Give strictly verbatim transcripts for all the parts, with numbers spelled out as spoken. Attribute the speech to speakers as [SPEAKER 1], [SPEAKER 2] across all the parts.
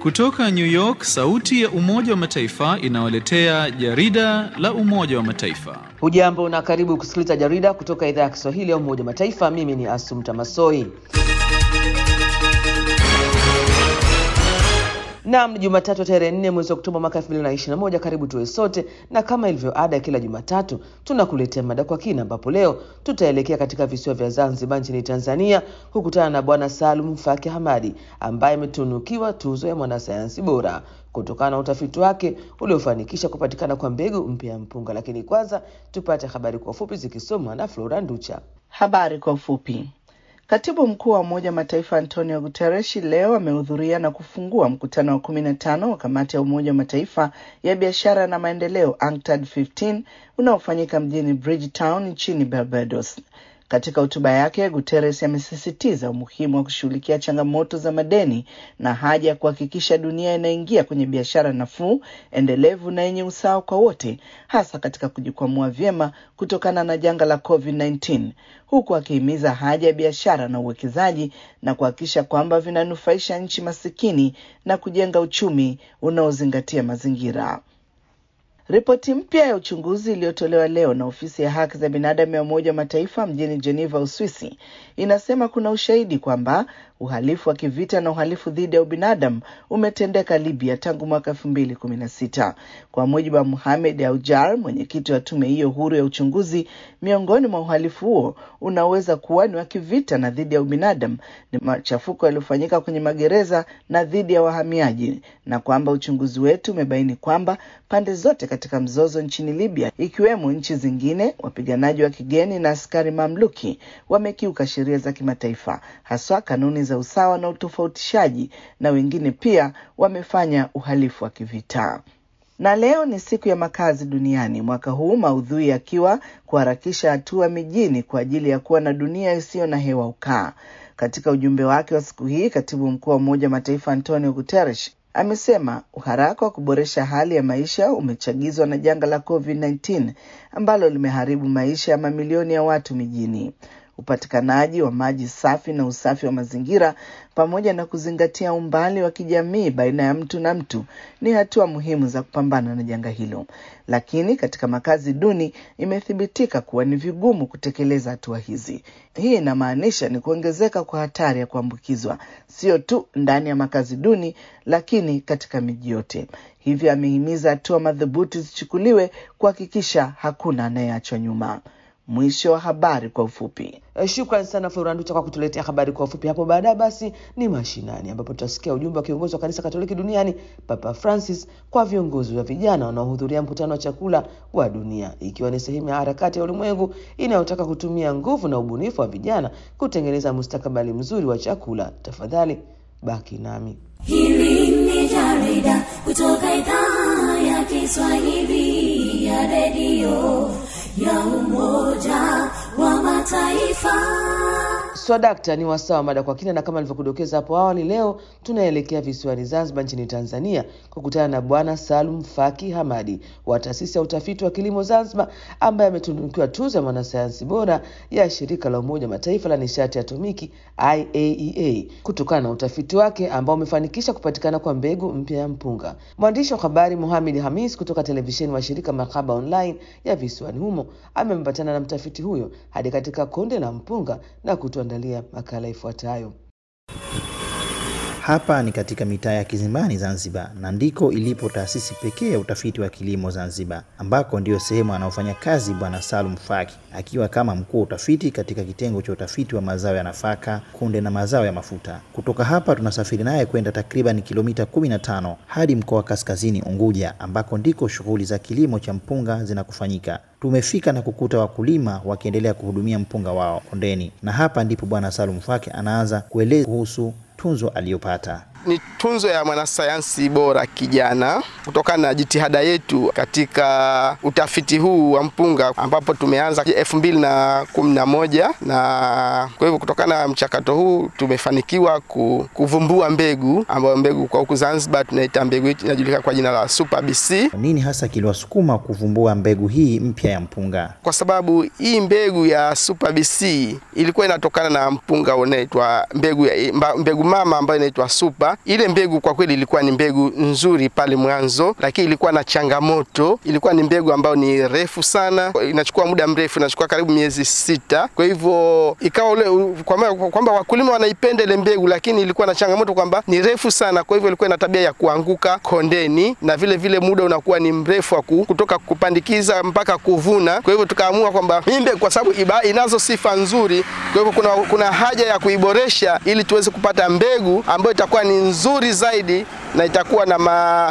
[SPEAKER 1] Kutoka New York, sauti ya Umoja wa Mataifa inawaletea jarida la Umoja wa Mataifa.
[SPEAKER 2] Hujambo na karibu kusikiliza jarida kutoka idhaa ya Kiswahili ya Umoja wa Mataifa. Mimi ni Asumta Masoi. Naam, ni Jumatatu tarehe nne mwezi Oktoba mwaka elfu mbili na ishirini na moja. Karibu tuwe sote, na kama ilivyo ada kila Jumatatu tunakuletea mada kwa kina, ambapo leo tutaelekea katika visiwa vya Zanzibar nchini Tanzania kukutana na Bwana Salum Faki Hamadi ambaye ametunukiwa tuzo ya mwanasayansi bora kutokana na utafiti wake uliofanikisha kupatikana kwa mbegu mpya ya mpunga. Lakini kwanza tupate habari kwa ufupi zikisomwa na Flora Nducha.
[SPEAKER 3] Habari kwa ufupi. Katibu mkuu wa Umoja wa Mataifa Antonio Guterres leo amehudhuria na kufungua mkutano wa kumi na tano wa kamati ya Umoja wa Mataifa ya biashara na maendeleo UNCTAD kumi na tano unaofanyika mjini Bridgetown nchini Barbados. Katika hotuba yake, Guterres amesisitiza umuhimu wa kushughulikia changamoto za madeni na haja ya kuhakikisha dunia inaingia kwenye biashara nafuu, endelevu na yenye usawa kwa wote, hasa katika kujikwamua vyema kutokana na janga la covid kumi na tisa, huku akihimiza haja ya biashara na uwekezaji na kuhakikisha kwamba vinanufaisha nchi masikini na kujenga uchumi unaozingatia mazingira. Ripoti mpya ya uchunguzi iliyotolewa leo na ofisi ya haki za binadamu ya Umoja wa Mataifa mjini Geneva, Uswisi, inasema kuna ushahidi kwamba uhalifu wa kivita na uhalifu dhidi ya ubinadamu umetendeka Libya tangu mwaka elfu mbili kumi na sita. Kwa mujibu wa Mohamed Aujar, mwenyekiti wa tume hiyo huru ya uchunguzi, miongoni mwa uhalifu huo unaweza kuwa ni wa kivita na dhidi ya ubinadamu, ni machafuko yaliyofanyika kwenye magereza na dhidi ya wahamiaji, na kwamba uchunguzi wetu umebaini kwamba pande zote katika mzozo nchini Libya, ikiwemo nchi zingine, wapiganaji wa kigeni na askari mamluki, wamekiuka sheria za kimataifa, haswa kanuni za usawa na utofautishaji, na wengine pia wamefanya uhalifu wa kivita. Na leo ni siku ya makazi duniani, mwaka huu maudhui yakiwa kuharakisha hatua mijini kwa ajili ya kuwa na dunia isiyo na hewa ukaa. Katika ujumbe wake wa siku hii, katibu mkuu wa Umoja wa Mataifa Antonio Guterres amesema uharaka wa kuboresha hali ya maisha umechagizwa na janga la covid kumi na tisa ambalo limeharibu maisha ya mamilioni ya watu mijini. Upatikanaji wa maji safi na usafi wa mazingira pamoja na kuzingatia umbali wa kijamii baina ya mtu na mtu ni hatua muhimu za kupambana na janga hilo. Lakini katika makazi duni imethibitika kuwa ni vigumu kutekeleza hatua hizi. Hii inamaanisha ni kuongezeka kwa hatari ya kuambukizwa, sio tu ndani ya makazi duni lakini katika miji yote. Hivyo amehimiza hatua madhubuti zichukuliwe kuhakikisha hakuna anayeachwa nyuma. Mwisho wa habari kwa ufupi.
[SPEAKER 2] Shukrani sana Flora Nducha kwa kutuletea habari kwa ufupi. Hapo baadaye basi ni mashinani, ambapo tutasikia ujumbe wa kiongozi wa kanisa Katoliki duniani Papa Francis kwa viongozi wa vijana wanaohudhuria mkutano wa chakula wa dunia, ikiwa ni sehemu ya harakati ya ulimwengu inayotaka kutumia nguvu na ubunifu wa vijana kutengeneza mustakabali mzuri wa chakula. Tafadhali baki nami.
[SPEAKER 4] Hili ni jarida kutoka idhaa ya Kiswahili ya redio ya Umoja wa Mataifa.
[SPEAKER 2] Swadakta ni wasawa mada kwa kina, na kama nilivyokudokeza hapo awali, leo tunaelekea visiwani Zanzibar nchini Tanzania kukutana na Bwana Salum Faki Hamadi wa taasisi ya utafiti wa kilimo Zanzibar, ambaye ametunukiwa tuzo ya mwanasayansi bora ya shirika la Umoja wa Mataifa la nishati atomiki I A E A kutokana na utafiti wake ambao umefanikisha kupatikana kwa mbegu mpya ya mpunga. Mwandishi wa habari Mohamed Hamis kutoka televisheni wa shirika Makaba Online ya visiwani humo amempatana na mtafiti huyo hadi katika konde la mpunga na kutuandalia makala ifuatayo.
[SPEAKER 5] Hapa ni katika mitaa ya Kizimbani Zanzibar, na ndiko ilipo taasisi pekee ya utafiti wa kilimo Zanzibar, ambako ndio sehemu anaofanya kazi Bwana Salum Faki, akiwa kama mkuu wa utafiti katika kitengo cha utafiti wa mazao ya nafaka, kunde na mazao ya mafuta. Kutoka hapa tunasafiri naye kwenda takriban kilomita kumi na tano hadi mkoa wa Kaskazini Unguja, ambako ndiko shughuli za kilimo cha mpunga zinakufanyika. Tumefika na kukuta wakulima wakiendelea kuhudumia mpunga wao kondeni, na hapa ndipo Bwana Salum Faki anaanza kueleza kuhusu tunzo aliyopata.
[SPEAKER 6] Ni tunzo ya mwanasayansi bora kijana kutokana na jitihada yetu katika utafiti huu wa mpunga, ambapo tumeanza elfu mbili na kumi na moja, na kwa hivyo kutokana na mchakato huu tumefanikiwa kuvumbua mbegu ambayo mbegu kwa huku Zanzibar tunaita mbegu inajulikana kwa jina la Super B C.
[SPEAKER 5] Nini hasa kiliwasukuma kuvumbua mbegu hii mpya ya mpunga?
[SPEAKER 6] Kwa sababu hii mbegu ya Super B C ilikuwa inatokana na mpunga unaitwa mbegu ya, mbegu mama ambayo inaitwa Super kwamba ile mbegu kwa kweli ilikuwa ni mbegu nzuri pale mwanzo, lakini ilikuwa na changamoto. Ilikuwa ni mbegu ambayo ni refu sana, inachukua muda mrefu, inachukua karibu miezi sita. Kwa hivyo ikawa ule kwamba kwamba wakulima wanaipenda ile mbegu, lakini ilikuwa na changamoto kwamba ni refu sana. Kwa hivyo ilikuwa ina tabia ya kuanguka kondeni, na vile vile muda unakuwa ni mrefu wa kutoka kupandikiza mpaka kuvuna. Kwa hivyo tukaamua kwamba hii mbegu kwa sababu inazo sifa nzuri, kwa hivyo kuna kuna haja ya kuiboresha ili tuweze kupata mbegu ambayo itakuwa ni nzuri zaidi na itakuwa na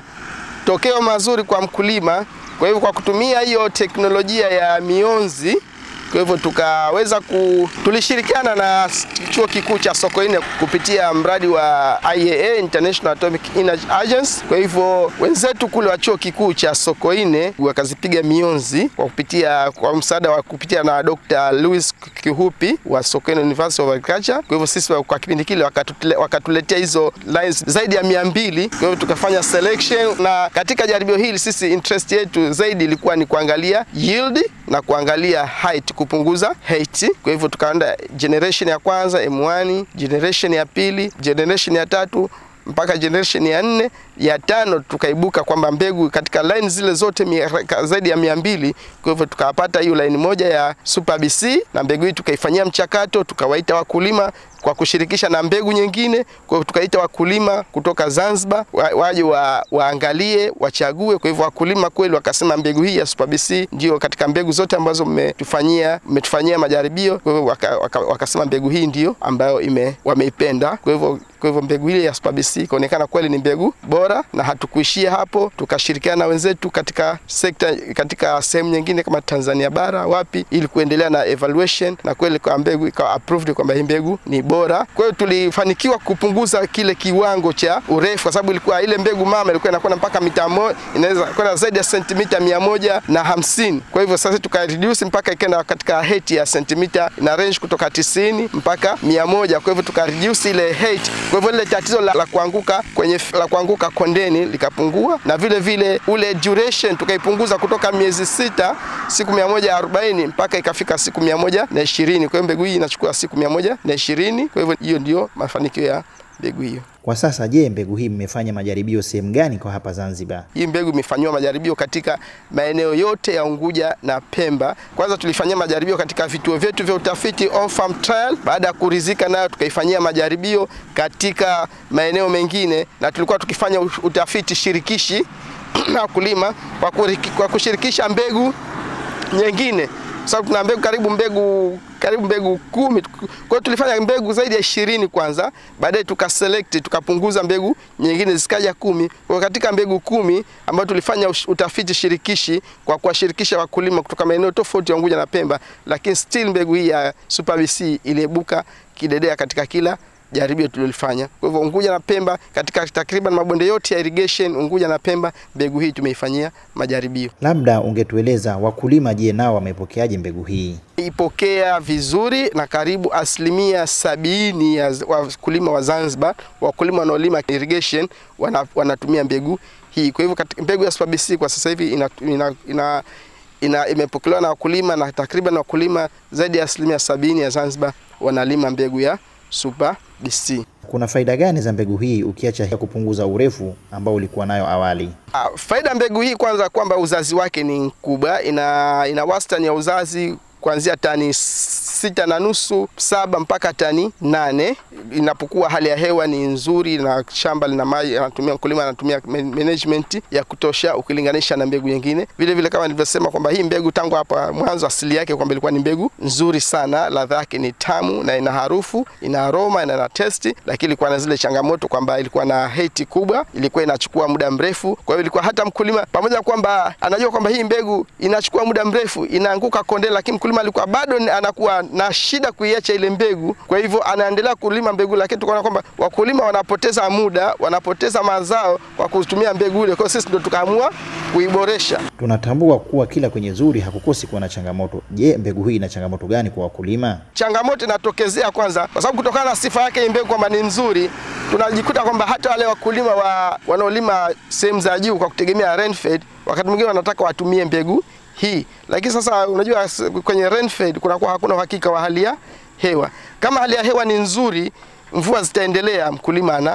[SPEAKER 6] matokeo mazuri kwa mkulima. Kwa hivyo kwa kutumia hiyo teknolojia ya mionzi, kwa hivyo tukaweza ku tulishirikiana na chuo kikuu cha Sokoine kupitia mradi wa I A A, International Atomic Energy Agency. Kwa hivyo wenzetu kule wa chuo kikuu cha Sokoine wakazipiga mionzi kwa kupitia kwa msaada wa kupitia na Doctor Louis Kihupi wa Sokoine University of Agriculture. Kwa hivyo sisi kwa kipindi kile wakatuletea hizo lines zaidi ya mia mbili. Kwa hivyo tukafanya selection, na katika jaribio hili sisi interest yetu zaidi ilikuwa ni kuangalia yield na kuangalia height, kupunguza height. Kwa hivyo tukaenda generation ya kwanza M one, generation ya pili, generation ya tatu mpaka generation ya nne, ya tano tukaibuka kwamba mbegu katika line zile zote mia, zaidi ya mia mbili. Kwa hivyo tukapata hiyo line moja ya Super B C, na mbegu hii tukaifanyia mchakato, tukawaita wakulima kwa kushirikisha na mbegu nyingine. Kwa hivyo tukaita wakulima kutoka Zanzibar waje wa, waangalie, wachague. Kwa hivyo wakulima kweli wakasema mbegu hii ya Super B C ndio katika mbegu zote ambazo mmetufanyia mmetufanyia majaribio. Kwa hivyo waka, waka, wakasema mbegu hii ndio ambayo ime wameipenda. Kwa hivyo kwa hivyo mbegu ile ya Super B C ikaonekana kweli ni mbegu bora, na hatukuishia hapo. Tukashirikiana na wenzetu katika sekta katika sehemu nyingine kama Tanzania bara wapi, ili kuendelea na evaluation, na kweli kwa mbegu ikawa approved kwamba hii mbegu ni bora. Kwa hiyo tulifanikiwa kupunguza kile kiwango cha urefu, kwa sababu ilikuwa ile mbegu mama ilikuwa inakwenda mpaka mita moja, inaweza kwenda zaidi ya sentimita mia moja na hamsini. Kwa hivyo sasa tuka reduce mpaka ikaenda katika height ya sentimita, na range kutoka tisini mpaka mia moja. Kwa hivyo tuka reduce ile height. Kwa hivyo ile tatizo la, la kuanguka kwenye la kuanguka kondeni likapungua, na vile vile ule duration tukaipunguza kutoka miezi sita siku mia moja arobaini mpaka ikafika siku mia moja ishirini. Kwa hiyo mbegu hii inachukua siku mia moja ishirini. Kwa hivyo hiyo ndio mafanikio ya mbegu hiyo.
[SPEAKER 5] Kwa sasa je, mbegu hii mmefanya majaribio sehemu gani kwa hapa Zanzibar?
[SPEAKER 6] Hii mbegu imefanywa majaribio katika maeneo yote ya Unguja na Pemba. Kwanza tulifanyia majaribio katika vituo vyetu vya utafiti on farm trial. Baada ya kuridhika nayo tukaifanyia majaribio katika maeneo mengine, na tulikuwa tukifanya utafiti shirikishi na wakulima kwa kushirikisha mbegu nyingine. Sababu tuna mbegu karibu mbegu karibu mbegu kumi. Kwa hiyo tulifanya mbegu zaidi ya ishirini kwanza, baadaye tukaselect tukapunguza mbegu nyingine zikaja kumi. Kwa katika mbegu kumi ambayo tulifanya utafiti shirikishi kwa kuwashirikisha wakulima kutoka maeneo tofauti ya Unguja na Pemba, lakini still mbegu hii ya Super B C iliibuka kidedea katika kila jaribio tulilofanya. Kwa hivyo Unguja na Pemba, katika takriban mabonde yote ya irrigation Unguja na Pemba, mbegu hii tumeifanyia majaribio.
[SPEAKER 5] Labda ungetueleza wakulima je, nao wamepokeaje mbegu hii?
[SPEAKER 6] Ipokea vizuri, na karibu asilimia sabini ya wakulima wa Zanzibar, wakulima wanaolima irrigation wana, wanatumia mbegu hii. Kwa hivyo mbegu ya Super B C kwa sasa hivi ina, ina, ina ina imepokelewa na wakulima, na takriban wakulima zaidi ya asilimia sabini ya Zanzibar wanalima mbegu ya Super B C.
[SPEAKER 5] Kuna faida gani za mbegu hii ukiacha kupunguza urefu ambao ulikuwa nayo awali?
[SPEAKER 6] Uh, faida mbegu hii kwanza kwamba uzazi wake ni mkubwa, ina ina wastani ya uzazi kuanzia tani sita na nusu, saba mpaka tani nane. Inapokuwa hali ya hewa ni nzuri na shamba lina maji, anatumia mkulima anatumia management ya kutosha ukilinganisha na mbegu nyingine. Vile vile kama nilivyosema kwamba hii mbegu tangu hapa mwanzo asili yake kwamba ilikuwa ni mbegu nzuri sana, ladha yake ni tamu na ina harufu, ina aroma na ina taste, lakini ilikuwa na zile changamoto kwamba ilikuwa na height kubwa, ilikuwa inachukua muda mrefu. Kwa hiyo ilikuwa hata mkulima pamoja kwamba anajua kwamba hii mbegu inachukua muda mrefu, inaanguka konde, lakini mkulima alikuwa bado anakuwa na shida kuiacha ile mbegu. Kwa hivyo anaendelea kulima mbegu, lakini tukaona kwamba wakulima wanapoteza muda, wanapoteza mazao kwa kutumia mbegu ile. Kwa hiyo sisi ndio tukaamua kuiboresha.
[SPEAKER 5] Tunatambua kuwa kila kwenye zuri hakukosi kuwa na changamoto. Je, mbegu hii ina changamoto gani kwa wakulima?
[SPEAKER 6] Changamoto inatokezea kwanza kwa sababu kutokana na sifa yake hii mbegu kwamba ni nzuri, tunajikuta kwamba hata wale wakulima wa wanaolima sehemu za juu kwa kutegemea rainfed, wakati mwingine wanataka watumie mbegu hii. Lakini sasa unajua kwenye rainfed kunakuwa hakuna uhakika wa hali ya hewa. Kama hali ya hewa ni nzuri, mvua zitaendelea, mkulima ana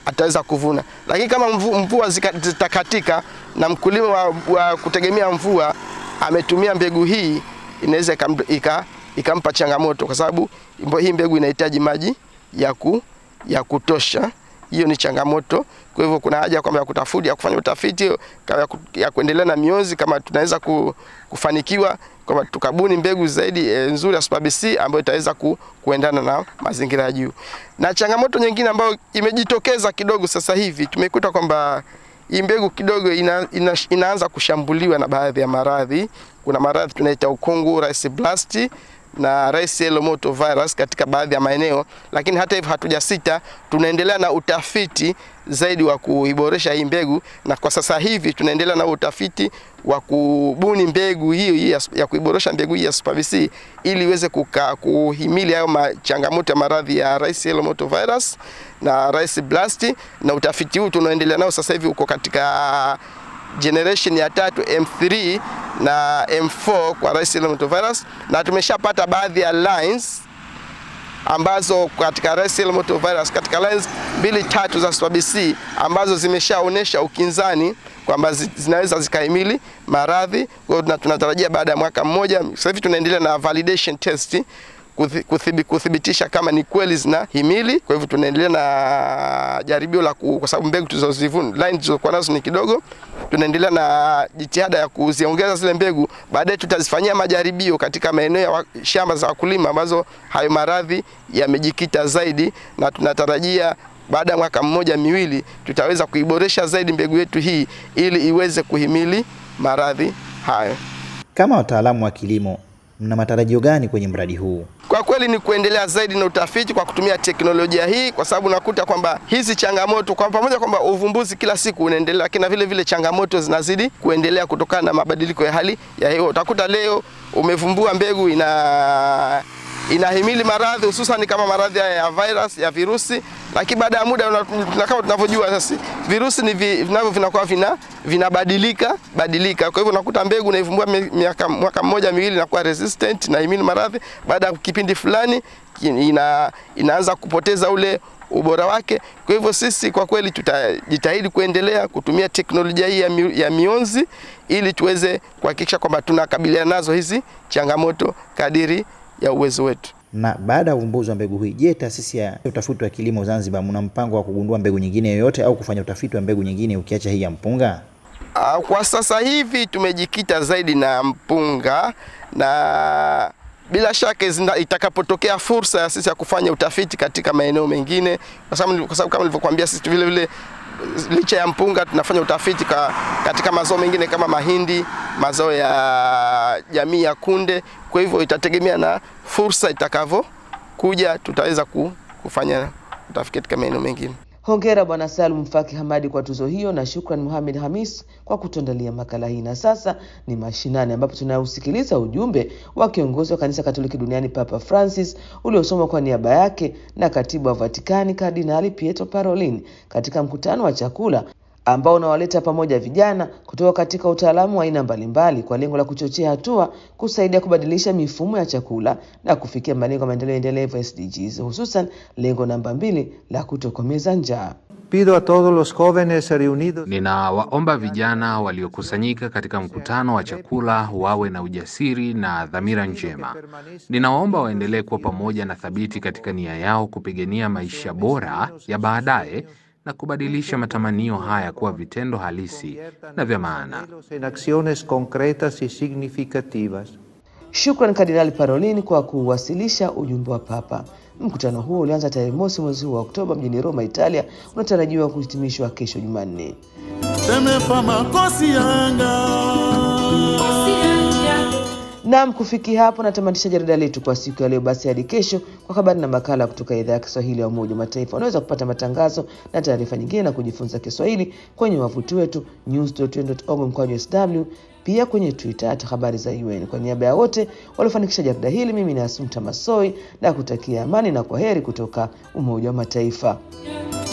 [SPEAKER 6] ataweza kuvuna. Lakini kama mvua, mvua zitakatika na mkulima wa, wa kutegemea mvua ametumia mbegu hii, inaweza ikampa ikampa changamoto, kwa sababu hii mbegu inahitaji maji ya ku, ya kutosha. Hiyo ni changamoto. Kwa hivyo kuna haja kwamba ya kutafuta ya kufanya utafiti ya, ku, ya kuendelea na mionzi kama tunaweza ku, kufanikiwa kwamba tukabuni mbegu zaidi e, nzuri ya Super B C ambayo itaweza ku, kuendana na mazingira ya juu. Na changamoto nyingine ambayo imejitokeza kidogo sasa hivi, tumekuta kwamba hii mbegu kidogo ina, ina, inaanza kushambuliwa na baadhi ya maradhi. Kuna maradhi tunaita ukungu, rice blast na rice yellow motor virus katika baadhi ya maeneo, lakini hata hivyo hatujasita, tunaendelea na utafiti zaidi wa kuiboresha hii mbegu, na kwa sasa hivi tunaendelea na utafiti wa kubuni mbegu hiyo ya kuiboresha mbegu hii ya Super B C ili iweze kuhimili hayo changamoto ya maradhi ya rice yellow motor virus na rice blast. Na utafiti huu tunaendelea nao sasa hivi uko katika generation ya tatu M three na M four kwa rice yellow motor virus, na tumeshapata baadhi ya lines ambazo katika rice yellow motor virus katika lines mbili tatu za Super B C ambazo zimeshaonesha ukinzani kwamba zinaweza zikahimili maradhi. Kwa hiyo tunatarajia baada ya mwaka mmoja, sasa hivi tunaendelea na validation test kuthibitisha kama ni kweli zinahimili. Kwa hivyo tunaendelea na jaribio la ku, kwa sababu mbegu tulizozivuna line tulizokuwa nazo ni kidogo, tunaendelea na jitihada ya kuziongeza zile mbegu. Baadaye tutazifanyia majaribio katika maeneo ya shamba za wakulima ambazo hayo maradhi yamejikita zaidi, na tunatarajia baada ya mwaka mmoja miwili tutaweza kuiboresha zaidi mbegu yetu hii ili iweze kuhimili maradhi hayo.
[SPEAKER 5] Kama wataalamu wa kilimo, mna matarajio gani kwenye mradi huu?
[SPEAKER 6] Kwa kweli ni kuendelea zaidi na utafiti kwa kutumia teknolojia hii, kwa sababu nakuta kwamba hizi changamoto kwa pamoja kwamba uvumbuzi kila siku unaendelea, lakini vile vile changamoto zinazidi kuendelea kutokana na mabadiliko ya hali ya hewa. Utakuta leo umevumbua mbegu ina inahimili maradhi hususan kama maradhi ya virus ya virusi, lakini baada ya muda kama tunavyojua sasa virusi ni vinavyo vinakuwa vina vinabadilika badilika. Kwa hivyo unakuta mbegu unaivumbua miaka mwaka mmoja miwili na kuwa resistant na himili maradhi, baada ya kipindi fulani ina, inaanza kupoteza ule ubora wake. Kwa hivyo sisi kwa kweli tutajitahidi kuendelea kutumia teknolojia hii ya, mi, ya mionzi ili tuweze kuhakikisha kwamba tunakabiliana nazo hizi changamoto kadiri ya uwezo wetu.
[SPEAKER 5] Na baada ya uvumbuzi wa mbegu hii, je, taasisi ya utafiti wa kilimo Zanzibar mna mpango wa kugundua mbegu nyingine yoyote au kufanya utafiti wa mbegu nyingine ukiacha hii ya mpunga?
[SPEAKER 6] Uh, kwa sasa hivi tumejikita zaidi na mpunga, na bila shaka itakapotokea fursa ya sisi ya kufanya utafiti katika maeneo mengine, kwa sababu kwa sababu kama nilivyokuambia sisi vile vile licha ya mpunga tunafanya utafiti ka, katika mazao mengine kama mahindi, mazao ya jamii ya kunde. Kwa hivyo itategemea na fursa itakavyo kuja, tutaweza kufanya utafiti katika maeneo mengine.
[SPEAKER 2] Hongera Bwana Salum Faki Hamadi kwa tuzo hiyo, na shukran Mohamed Hamis kwa kutuandalia makala hii. Na sasa ni mashinani, ambapo tunausikiliza ujumbe wa kiongozi wa kanisa Katoliki duniani Papa Francis uliosomwa kwa niaba yake na katibu wa Vatikani Kardinali Pietro Parolin katika mkutano wa chakula ambao unawaleta pamoja vijana kutoka katika utaalamu wa aina mbalimbali kwa lengo la kuchochea hatua kusaidia kubadilisha mifumo ya chakula na kufikia malengo ya maendeleo endelevu S D Gs, hususan lengo namba mbili la kutokomeza njaa.
[SPEAKER 7] Pido a todos los jóvenes reunidos.
[SPEAKER 8] Ninawaomba vijana waliokusanyika katika mkutano wa chakula wawe na ujasiri na dhamira njema. Ninawaomba waendelee kuwa pamoja na thabiti katika nia yao kupigania maisha bora ya baadaye na kubadilisha matamanio haya kuwa vitendo halisi na vya maana.
[SPEAKER 2] Shukran Kardinali Parolin kwa kuwasilisha ujumbe wa Papa. Mkutano huo ulianza tarehe mosi mwezi wa Oktoba mjini Roma, Italia, unatarajiwa kuhitimishwa kesho Jumanne. Naam, kufikia hapo natamatisha jarida letu kwa siku ya leo. Basi hadi kesho kwa habari na makala kutoka idhaa ya Kiswahili ya Umoja wa Mataifa. Unaweza kupata matangazo na taarifa nyingine na kujifunza Kiswahili kwenye wavuti wetu news dot u n dot org mkwaju S W, pia kwenye Twitter at habari za U N. Kwa niaba ya wote waliofanikisha jarida hili, mimi ni Asumta Masoi na kutakia amani na kwaheri kutoka Umoja wa Mataifa.